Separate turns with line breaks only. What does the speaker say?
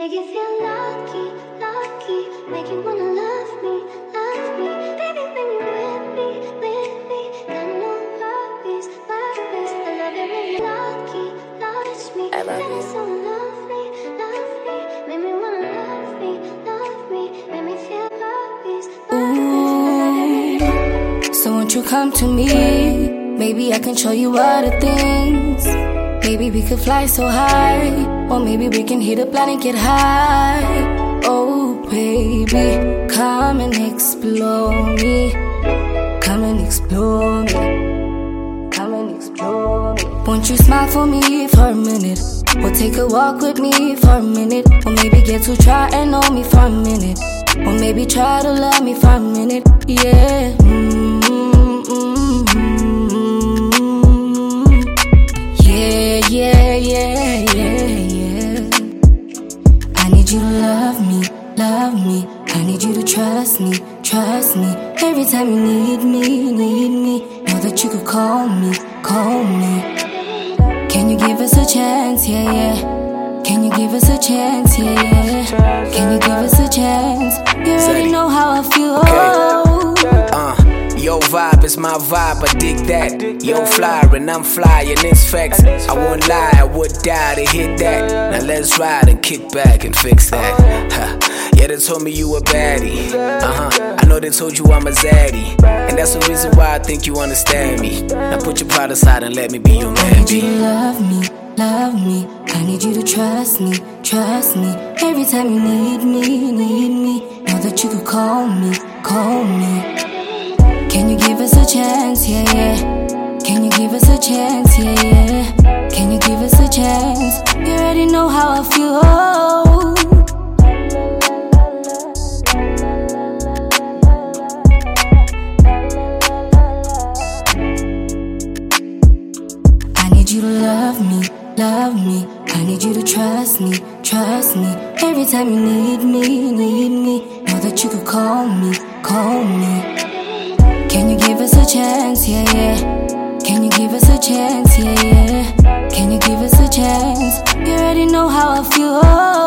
Make you feel lucky, lucky. Make you wanna love me, love me. Baby, bring me with me, with me. Got no worries, worries. I love it when you lucky, touch me.
I love
Feeling
you.
so lovely, lovely. Make me wanna love me, love me. Make me feel worries, worries.
So won't you come to me? Maybe I can show you other things. Maybe we could fly so high, or maybe we can hit a planet, get high. Oh baby, come and explore me. Come and explore me. Come and explore me. Won't you smile for me for a minute? Or take a walk with me for a minute? Or maybe get to try and know me for a minute? Or maybe try to love me for a minute? Yeah. Yeah, yeah, yeah, yeah. I need you to love me, love me. I need you to trust me, trust me. Every time you need me, know that you could call me, call me. Can you give us a chance, yeah, yeah. Can you give us a chance, yeah, yeah. Can you give us a chance? You already know how I feel, oh.
Your vibe is my vibe, I dig that. Yo flyer and I'm flying, it's facts. I won't lie, I would die to hit that. Now let's ride and kick back and fix that. Yeah, they told me you a baddie. I know they told you I'm a zaddy. And that's the reason why I think you understand me. Now put your pride aside and let me be your man.
I need you to love me, love me. I need you to trust me, trust me. Every time you need me, know that you could call me, call me. Can you give us a chance, yeah, yeah. Can you give us a chance, yeah, yeah. Can you give us a chance? You already know how I feel, oh. I need you to love me, love me. I need you to trust me, trust me. Every time you need me, know that you could call me, call me. Can you give us a chance, yeah, yeah. Can you give us a chance, yeah, yeah. Can you give us a chance? You already know how I feel, oh.